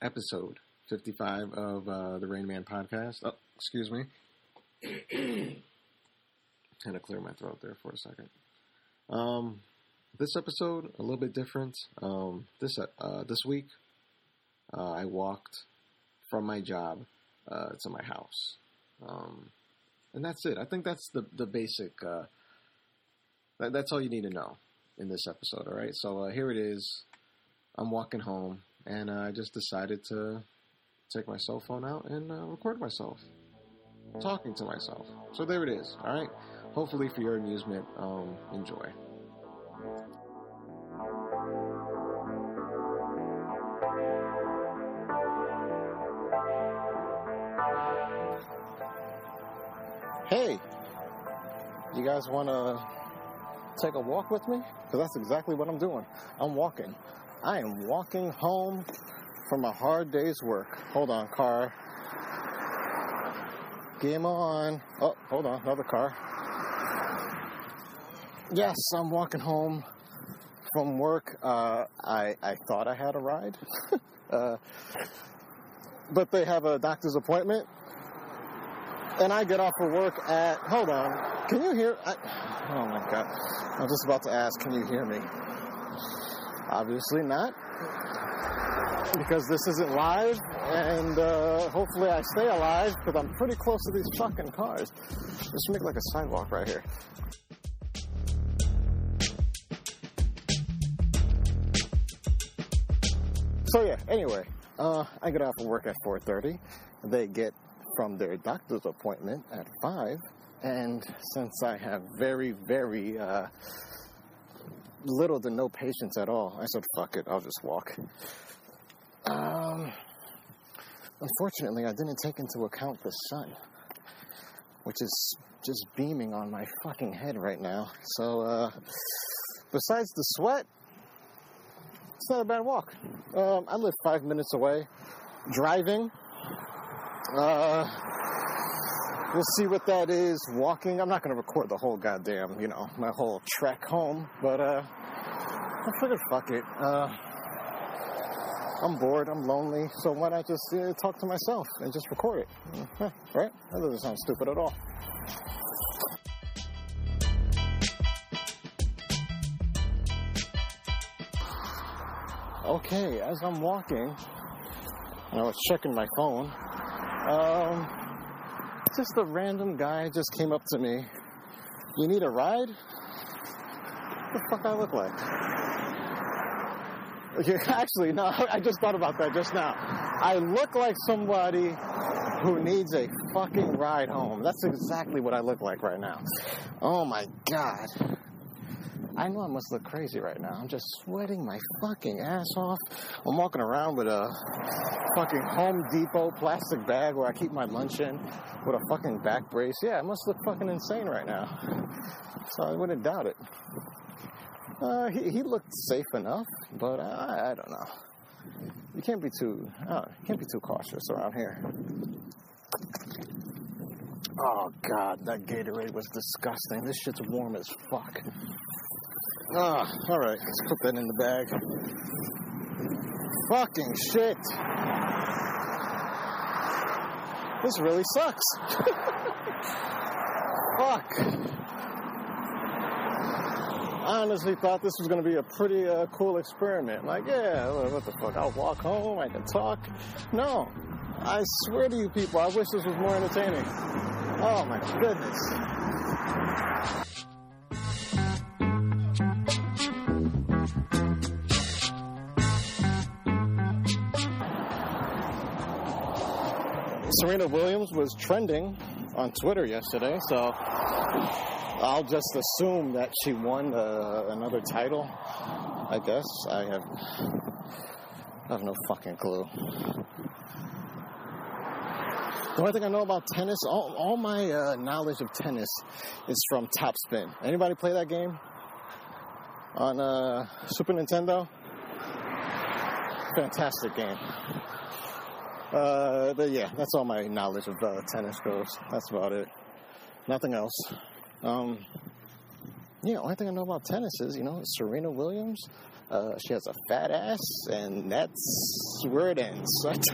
episode 55 of the Rain Man podcast. Oh, excuse me. Had to clear my throat there for a second. This episode, a little bit different. This week, I walked from my job to my house. And that's it. I think that's the basic... that's all you need to know in this episode, all right? So here it is. I'm walking home, and I just decided to take my cell phone out and record myself, talking to myself. So there it is, all right? Hopefully for your amusement, enjoy. Hey, you guys want to take a walk with me? Because that's exactly what I'm doing. I'm walking. I am walking home from a hard day's work. Hold on, car. Game on. Oh, hold on, another car. Yes, I'm walking home from work. I thought I had a ride. But they have a doctor's appointment. And I get off of work at... Hold on. Can you hear... oh, my God. I was just about to ask, can you hear me? Obviously not. Because this isn't live. And hopefully I stay alive because I'm pretty close to these fucking cars. Let's make like a sidewalk right here. So, yeah. Anyway. I get off of work at 4:30. They get from their doctor's appointment at 5, and since I have very, very little to no patience at all, I said, fuck it, I'll just walk. Unfortunately, I didn't take into account the sun, which is just beaming on my fucking head right now. So, besides the sweat, it's not a bad walk. I live 5 minutes away, driving. We'll see what that is, walking. I'm not going to record the whole goddamn, my whole trek home, but, I figured, fuck it. I'm bored, I'm lonely, so why not just talk to myself and just record it, right? That doesn't sound stupid at all. Okay, as I'm walking, and I was checking my phone, just a random guy just came up to me. You need a ride? What the fuck I look like? Actually, no, I just thought about that just now. I look like somebody who needs a fucking ride home. That's exactly what I look like right now. Oh my God. I know I must look crazy right now. I'm just sweating my fucking ass off. I'm walking around with a fucking Home Depot plastic bag where I keep my lunch in with a fucking back brace. Yeah, I must look fucking insane right now. So I wouldn't doubt it. He looked safe enough, but I don't know. You can't be too cautious around here. Oh, God, that Gatorade was disgusting. This shit's warm as fuck. All right, let's put that in the bag. Fucking shit. This really sucks. Fuck. I honestly thought this was going to be a pretty cool experiment. Like, yeah, what the fuck? I'll walk home, I can talk. No. I swear to you people, I wish this was more entertaining. Oh, my goodness. Serena Williams was trending on Twitter yesterday, so I'll just assume that she won another title, I guess. I have no fucking clue. The only thing I know about tennis, all my knowledge of tennis is from Topspin. Anybody play that game on Super Nintendo? Fantastic game. But yeah, that's all my knowledge of tennis goes. That's about it. Nothing else. The only thing I know about tennis is, Serena Williams. She has a fat ass, and that's where it ends.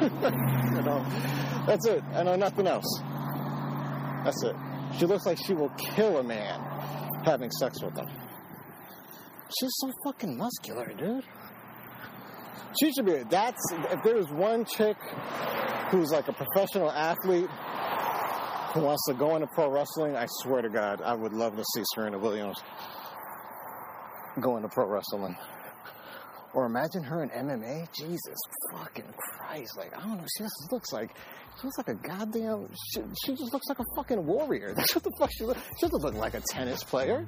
That's it. I know nothing else. That's it. She looks like she will kill a man having sex with him. She's so fucking muscular, dude. She should be. If there's one chick who's like a professional athlete who wants to go into pro wrestling, I swear to God, I would love to see Serena Williams go into pro wrestling. Or imagine her in MMA. Jesus fucking Christ. Like, I don't know. She looks like a goddamn... She just looks like a fucking warrior. That's what the fuck she looks... She doesn't look like a tennis player.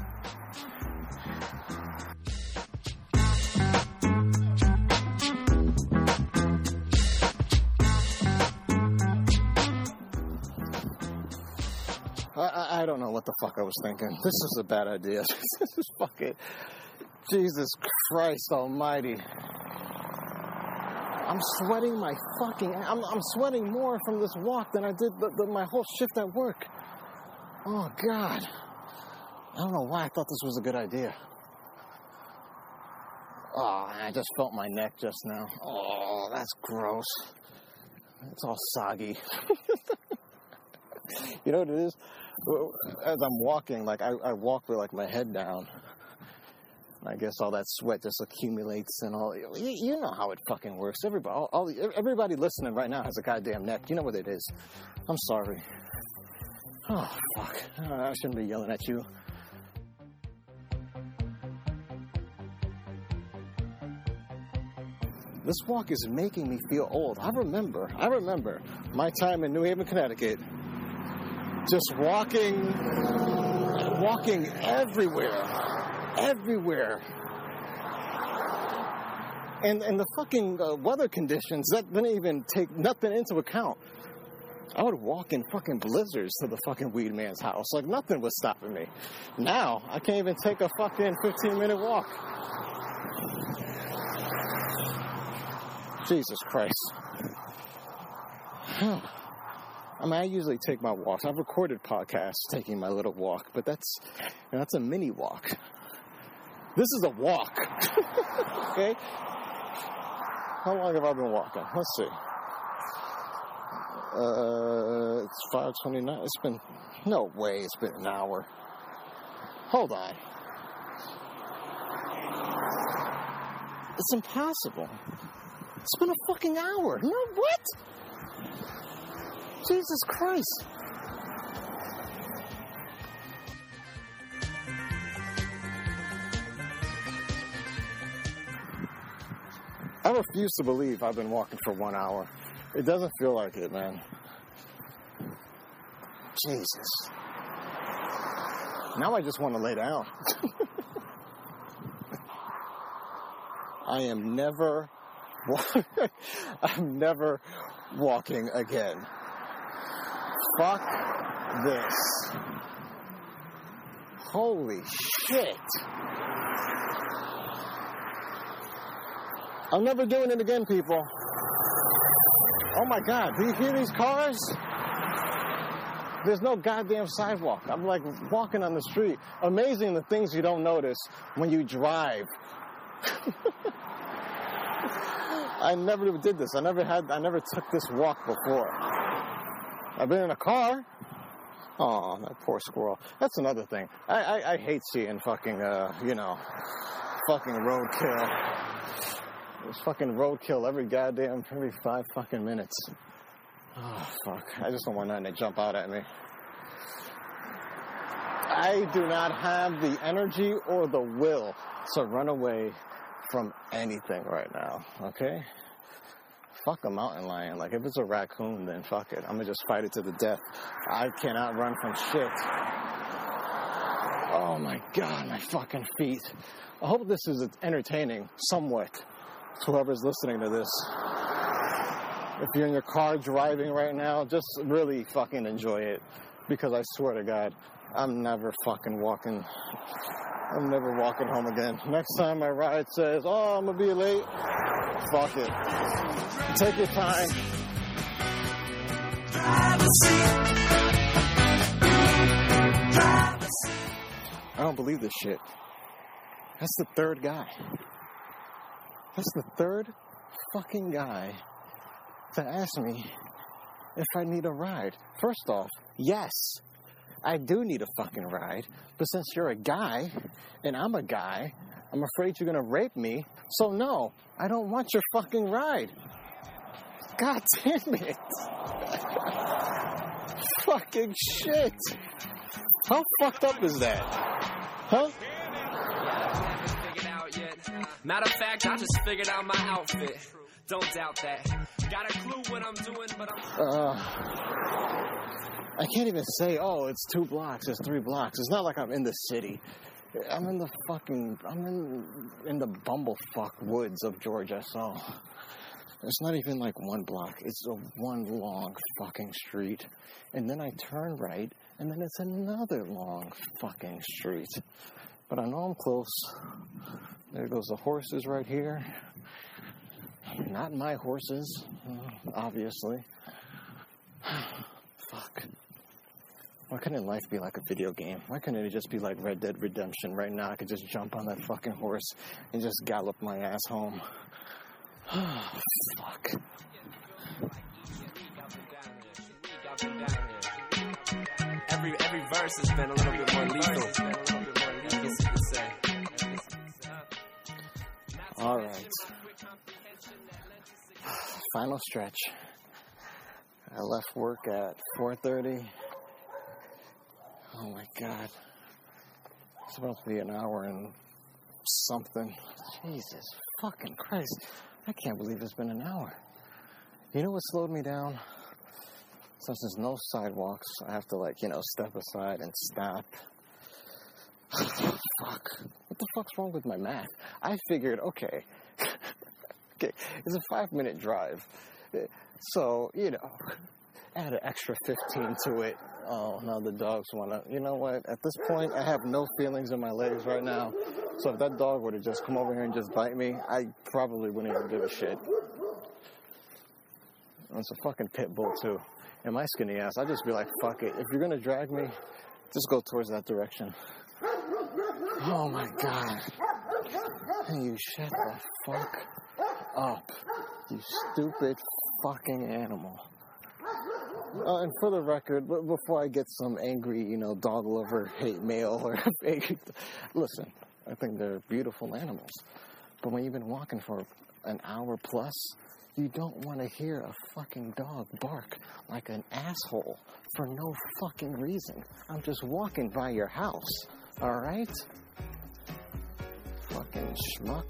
I don't know what the fuck I was thinking. This is a bad idea. This is fucking... Jesus Christ almighty. I'm sweating my fucking... I'm sweating more from this walk than I did my whole shift at work. Oh, God. I don't know why I thought this was a good idea. Oh, I just felt my neck just now. Oh, that's gross. It's all soggy. You know what it is? As I'm walking, like, I walk with, like, my head down. I guess all that sweat just accumulates and all. You know how it fucking works. Everybody listening right now has a goddamn neck. You know what it is. I'm sorry. Oh, fuck. I shouldn't be yelling at you. This walk is making me feel old. I remember my time in New Haven, Connecticut. Just walking everywhere. And the fucking weather conditions, that didn't even take nothing into account. I would walk in fucking blizzards to the fucking weed man's house. Like, nothing was stopping me. Now, I can't even take a fucking 15-minute walk. Jesus Christ. I mean, I usually take my walks. I've recorded podcasts taking my little walk, but that's a mini walk. This is a walk. Okay? How long have I been walking? Let's see. It's 5:29. It's been... No way it's been an hour. Hold on. It's impossible. It's been a fucking hour. No, what? Jesus Christ. I refuse to believe I've been walking for 1 hour. It doesn't feel like it, man. Jesus. Now I just want to lay down. I'm never walking again. Fuck this. Holy shit. I'm never doing it again, people. Oh my God, do you hear these cars? There's no goddamn sidewalk. I'm like walking on the street. Amazing the things you don't notice when you drive. I never did this. I never took this walk before. I've been in a car. Oh, that poor squirrel. That's another thing. I hate seeing fucking, fucking roadkill. There's fucking roadkill every 5 fucking minutes. Oh, fuck. I just don't want nothing to jump out at me. I do not have the energy or the will to run away from anything right now, okay? Fuck a mountain lion. Like, if it's a raccoon, then fuck it. I'm gonna just fight it to the death. I cannot run from shit. Oh my God, my fucking feet. I hope this is entertaining somewhat to whoever's listening to this. If you're in your car driving right now, just really fucking enjoy it. Because I swear to God, I'm never walking home again. Next time my ride says, oh, I'm gonna be late, fuck it. Take your time. I don't believe this shit. That's the third guy. That's the third fucking guy to ask me if I need a ride? First off, yes, I do need a fucking ride. But since you're a guy, and I'm a guy, I'm afraid you're gonna rape me. So no, I don't want your fucking ride. God damn it. Fucking shit. How fucked up is that? Huh? Matter of fact, I just figured out my outfit. Don't doubt that. Got a clue what I'm doing, but I can't even say, oh, it's 2 blocks, it's 3 blocks. It's not like I'm in the city. I'm in the bumblefuck woods of Georgia, so it's not even like 1 block. It's a 1 long fucking street. And then I turn right, and then it's another long fucking street. But I know I'm close. There goes the horses right here. Not my horses, obviously. Fuck. Why couldn't life be like a video game? Why couldn't it just be like Red Dead Redemption? Right now I could just jump on that fucking horse and just gallop my ass home. Fuck. Every verse has been a little bit more lethal. I guess you could say. All right. Final stretch. I left work at 4:30. Oh my God. It's supposed to be an hour and something. Jesus fucking Christ. I can't believe it's been an hour. You know what slowed me down? Since there's no sidewalks, I have to step aside and stop. Fuck. What the fuck's wrong with my math? I figured, okay, it's a 5-minute drive. So, add an extra 15 to it. Oh, now the dogs want to, you know what? At this point, I have no feelings in my legs right now. So if that dog were to just come over here and just bite me, I probably wouldn't even give a shit. It's a fucking pit bull, too. And my skinny ass, I'd just be like, fuck it. If you're going to drag me, just go towards that direction. Oh, my God. Hey, you shut the fuck up. You stupid fucking animal. And for the record, before I get some angry, dog lover hate mail or fake, listen, I think they're beautiful animals. But when you've been walking for an hour plus, you don't want to hear a fucking dog bark like an asshole for no fucking reason. I'm just walking by your house, all right? Fucking schmuck.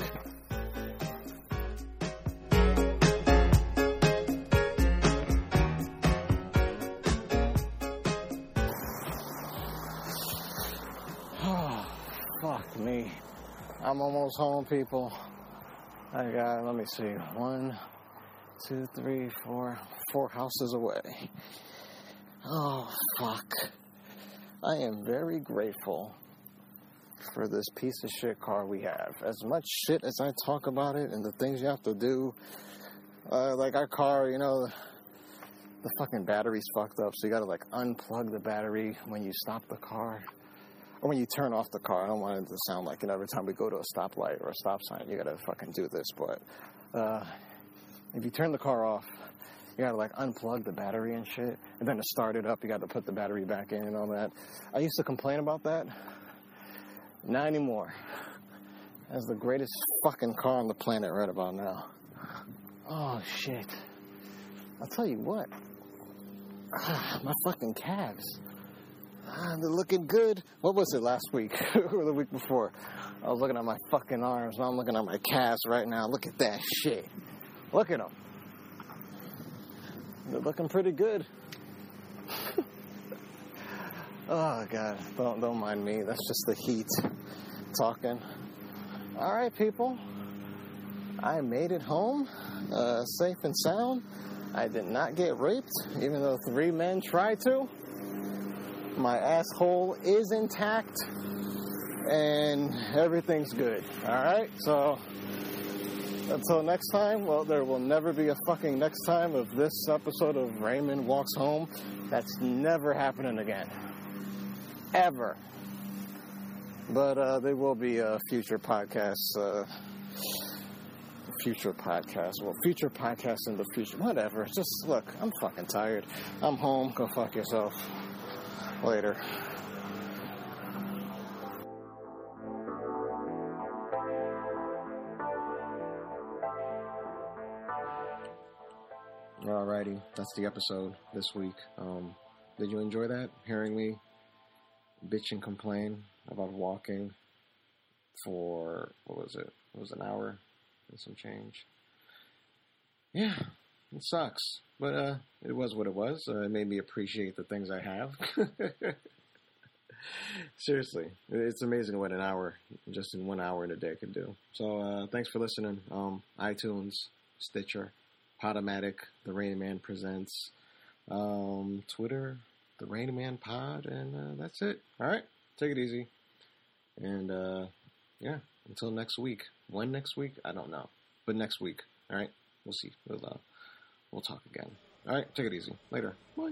Fuck me. I'm almost home, people. I got, let me see, 1, 2, 3, 4 houses away. Oh, fuck. I am very grateful for this piece of shit car we have. As much shit as I talk about it and the things you have to do, like our car, the fucking battery's fucked up, so you gotta unplug the battery when you stop the car. Or when you turn off the car. I don't want it to sound like, every time we go to a stoplight or a stop sign, you gotta fucking do this. But if you turn the car off, you gotta unplug the battery and shit. And then to start it up, you gotta put the battery back in and all that. I used to complain about that. Not anymore. That's the greatest fucking car on the planet right about now. Oh, shit. I'll tell you what. My fucking calves. They're looking good. What was it last week or the week before? I was looking at my fucking arms. Now I'm looking at my calves right now. Look at that shit. Look at them. They're looking pretty good. Oh, God. Don't mind me. That's just the heat talking. All right, people. I made it home safe and sound. I did not get raped, even though 3 men tried to. My asshole is intact, and everything's good, all right? So, until next time, well, there will never be a fucking next time of this episode of Raymond Walks Home. That's never happening again. Ever. But there will be future podcasts future podcast. Well, future podcasts in the future. Whatever. Just look, I'm fucking tired. I'm home. Go fuck yourself. Later. Alrighty, that's the episode this week. Did you enjoy that? Hearing me bitch and complain about walking for, what was it? It was an hour and some change. Yeah, it sucks. But it was what it was. It made me appreciate the things I have. Seriously, it's amazing what an hour, just in 1 hour in a day, can do. So thanks for listening. iTunes, Stitcher, Podomatic, The Rain Man Presents, Twitter, The Rain Man Pod, and that's it. All right, take it easy. And, yeah, until next week. When next week? I don't know. But next week, all right? We'll see. We'll talk again. All right, take it easy. Later. Bye.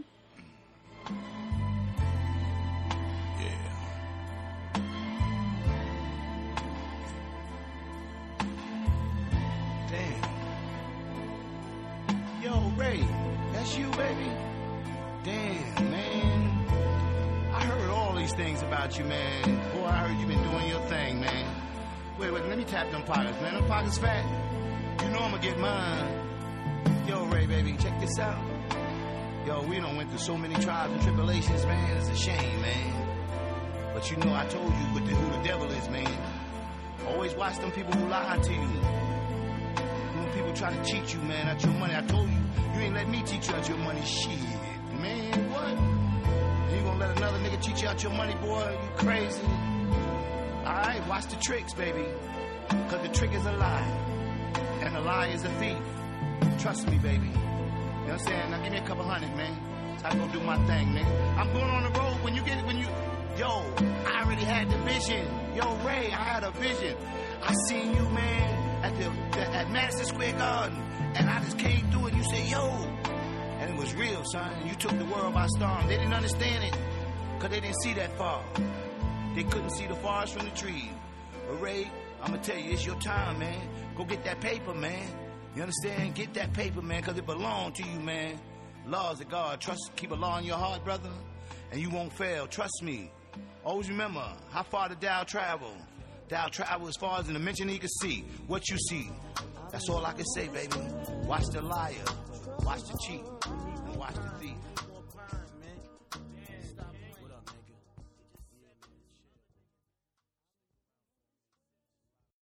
Ray, that's you, baby? Damn, man. I heard all these things about you, man. Boy, I heard you been doing your thing, man. Wait, let me tap them pockets, man. Them pockets fat. You know I'm gonna get mine. Yo, Ray, baby, check this out. Yo, we done went through so many trials and tribulations, man. It's a shame, man. But you know I told you who the devil is, man. Always watch them people who lie to you. When people try to cheat you, man, out your money, I told you. You ain't let me teach you out your money. Shit, man, what? You gonna let another nigga teach you out your money, boy? You crazy? Alright, watch the tricks, baby. Cause the trick is a lie. And a lie is a thief. Trust me, baby. You know what I'm saying? Now give me a couple hundred, man. So I go do my thing, nigga. I'm going on the road when you... Yo, I already had the vision. Yo, Ray, I had a vision. I seen you, man, at Madison Square Garden. And I just came through and you said, yo. And it was real, son. And you took the world by storm. They didn't understand it. Because they didn't see that far. They couldn't see the forest from the trees. But Ray, I'm going to tell you, it's your time, man. Go get that paper, man. You understand? Get that paper, man, because it belongs to you, man. Laws of God. Trust, keep a law in your heart, brother. And you won't fail. Trust me. Always remember, how far did Dow travel? Dow travel as far as the dimension he could see. What you see. That's all I can say, baby. Watch the liar, watch the cheat, and watch the thief.